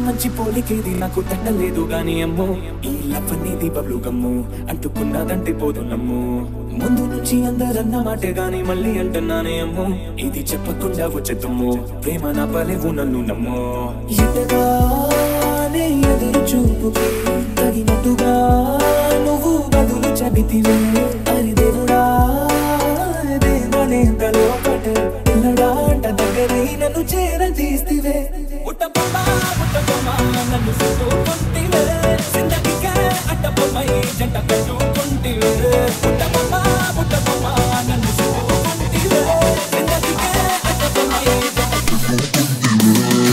మంచి పోలికేది నాకు తట్టలేదు గాని అమ్మో ఈ లవ్ అనేది బబ్లు గమ్ము అంటుకున్నదంటే పోదు నమ్ము ముందు నుంచి అందరన్న మాటే గాని మళ్ళీ అంటున్నానే అమ్మో ఇది చెప్పకుండా వచ్చే తుమ్ము ప్రేమ నా పలేవు నన్ను నమ్ము ఎటగానే ఎదురు చూపుకి తగినట్టుగా నువ్వు బదులు చెబితివే అరి దేవుడా దేవనేంతలో పట్టు పిల్లడాంట దగ్గరై నన్ను చేరదీస్తివే ఉట్టబొమ్మ నన్ను చుట్టుకుంటివే జిందగీకే అడ్డబొమ్మై జంట కట్టుకుంటివే ఉట్టబొమ్మ నన్ను చుట్టుకుంటివే జిందగీకే అడ్డబొమ్మై జంట కట్టుకుంటివే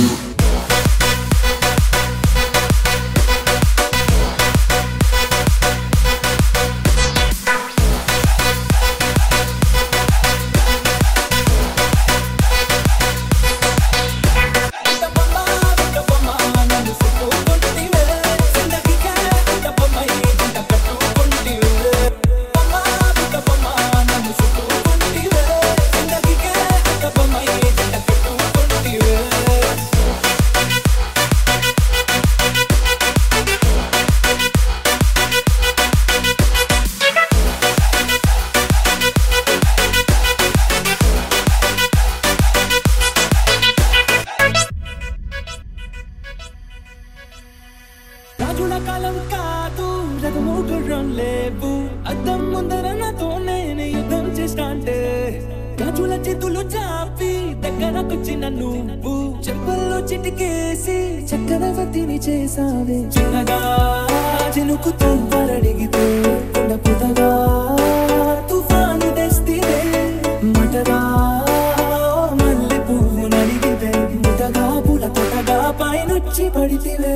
రాజుల కాలం కాదు రథమోగుర్రం లేవు అద్దం ముందర నాతో నేను యుద్ధం చేస్తాంటే రాజుల చేతులు చాపి దగ్గరకొచ్చిన నువ్వు చెంపల్లో చిటికేసి చక్రవర్తిని చేసావే చిన్నగా చినుకుతో వరడిగితే కొండ పుతగా తుఫాను తెస్తివే మటగా మల్లె పువ్వు నడిగితే ముటగా పుల తొటగా పైనొచ్చి పడితివే